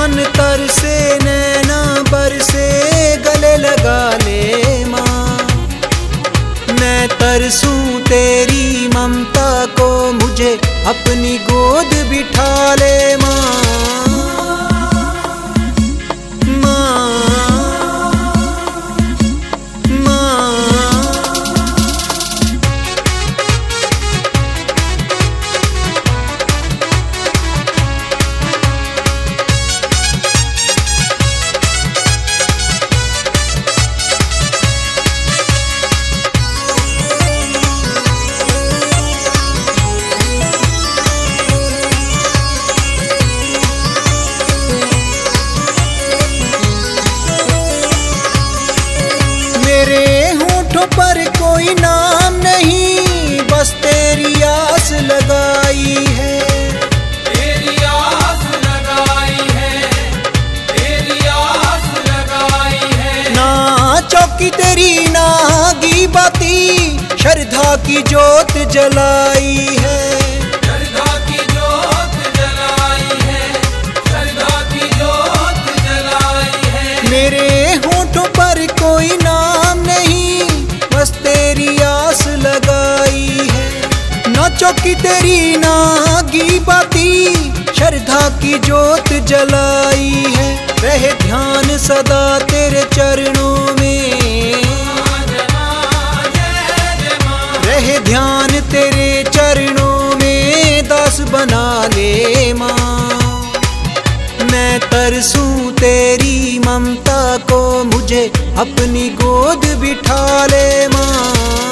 मन तरसे नैना बरसे गले लगा ले माँ। मैं तरसूं तेरी ममता को मुझे अपनी गोद बिठा ले माँ। मेरे होठों पर कोई नाम नहीं, बस तेरी आस लगाई है। तेरी आस लगाई है, तेरी आस लगाई है। ना चौकी तेरी ना गीबती, श्रद्धा की जोत जलाई है। श्रद्धा की जोत जलाई है, श्रद्धा की जोत जलाई है। मेरे होठों पर कोई नाम नहीं, बस तेरी आस लगाई है। ना चौकी तेरी ना गीबती, श्रद्धा की जोत जलाई है। रहे ध्यान सदा तेरे चरणों में, रहे ध्यान तेरे चरणों में, दास बना ले माँ। मैं तरसूं तेरी ममता को मुझे अपनी गोद बिठा ले माँ।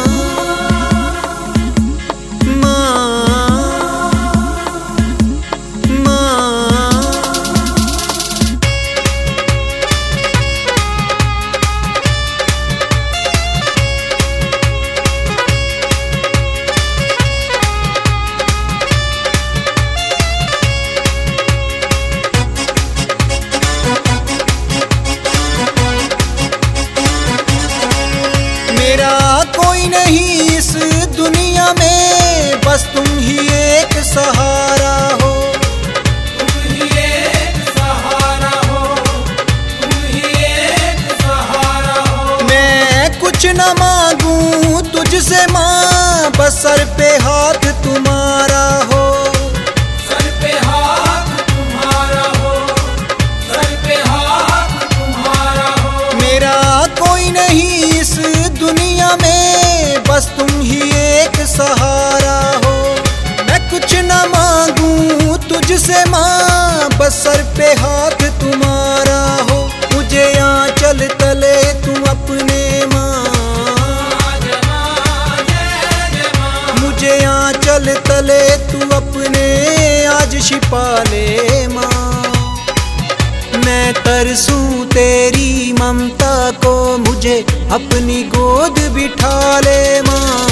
मेरा कोई नहीं इस दुनिया में, बस तुम ही एक सहारा हो। तुम ही एक सहारा हो, तुम ही एक सहारा हो। मैं कुछ न मांगूं तुझसे माँ, बस सर पे हाथ तुम्हारा हो। सर पे हाथ तुम्हारा हो, सर पे हाथ तुम्हारा हो। मेरा कोई नहीं इस दुनिया में, बस तुम ही एक सहारा हो। मैं कुछ न मांगूं तुझसे माँ, बस सर पे हाथ तुम्हारा हो। मुझे आंचल तले तू अपने माँ, मुझे आंचल तले तू अपने आज छिपा ले माँ। मैं तरसूं तेरी ममता को मुझे अपनी गोद बिठा ले माँ।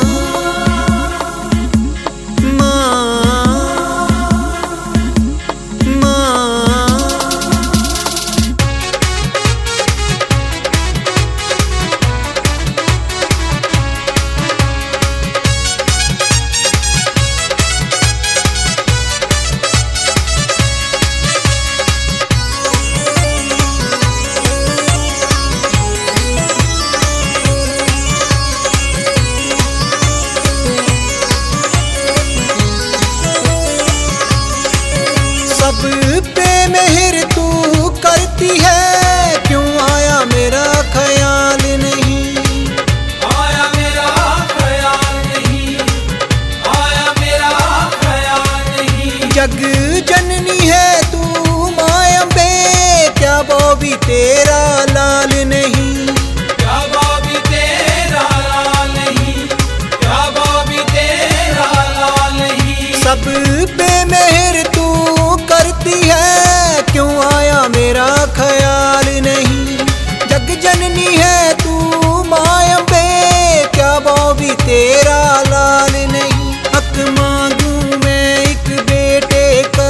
सब पे मेहर तू करती है, क्यों आया मेरा ख्याल नहीं। आया मेरा ख्याल नहीं, आया मेरा ख्याल नहीं। जग जननी है तू माया बे, क्या बॉबी तेरा लाल नहीं। क्या बॉबी तेरा लाल नहीं, क्या बॉबी तेरा लाल नहीं। सब पे मेहर तू करती है, क्यों आया मेरा ख्याल नहीं। जग जननी है तू माया बे, क्या बॉबी तेरा लाल नहीं। हक मांगू मैं एक बेटे का,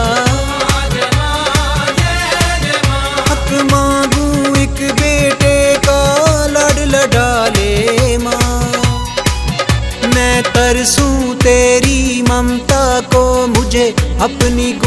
हक मांगू एक बेटे का, लड़ लड़ा ले माँ। मैं तरसूं तेरी ममता को मुझे अपनी